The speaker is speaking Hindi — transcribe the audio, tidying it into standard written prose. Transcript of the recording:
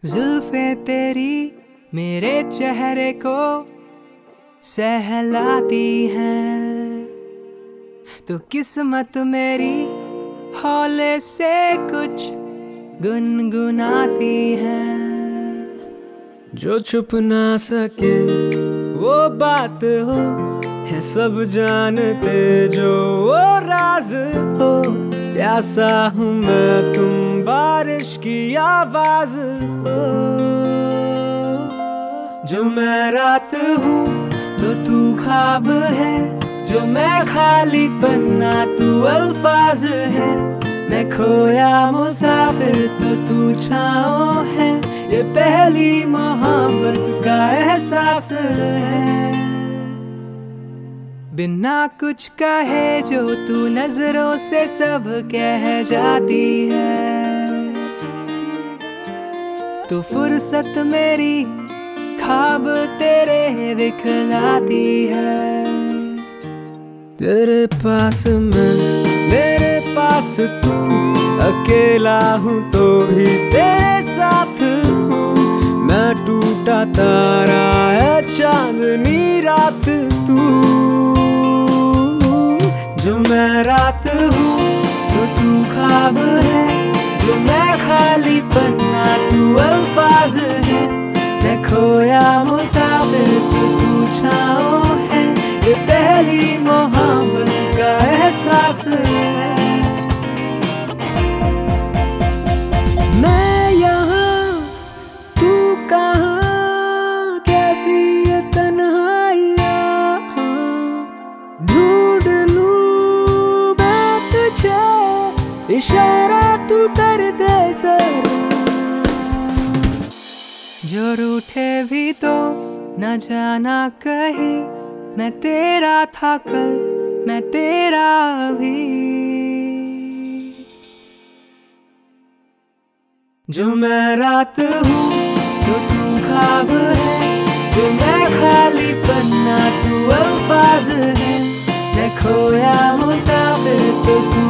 जुल्फे तेरी मेरे चेहरे को सहलाती हैं, तो किस्मत मेरी हौले से कुछ गुनगुनाती है। जो छुप ना सके वो बात हो, है सब जानते जो वो राज हो। प्यासा हूँ मैं तुम बारिश की आवाज हो। जो मैं रात हूँ तो तू ख्वाब है, जो मैं खाली पन्ना तू अल्फाज है। मैं खोया मुसाफिर तो तू छाँव है, ये पहली मोहब्बत का एहसास है। बिना कुछ कहे जो तू नजरों से सब कह जाती है, तो फुर्सत मेरी ख्वाब तेरे दिखलाती है। तेरे पास मैं, मेरे पास तू, अकेला हूँ तो भी तेरे साथ हूँ। मैं टूटा तारा है चांदनी रात तू। जो मैं रात हूँ तो तू ख्वाब है, जो मैं खाली पन्ना तू अल्फाज है। मैं खोया मुसाफिर तो तू छाँव है, ये पहली मोहब्बत का एहसास है। मैं यहाँ तू कहाँ, कैसी ये तन्हाइयाँ, ढूंढ लूँ मैं तुझे, इशारा तू कर दे जरा। जो रूठे भी तो न जाना कहीं, मैं तेरा था कल, मैं तेरा भी। जो मैं रात हूँ तो तू ख्वाब है, जो मैं खाली पन्ना तू अल्फाज है। मैं खोया मुसाफिर तो तू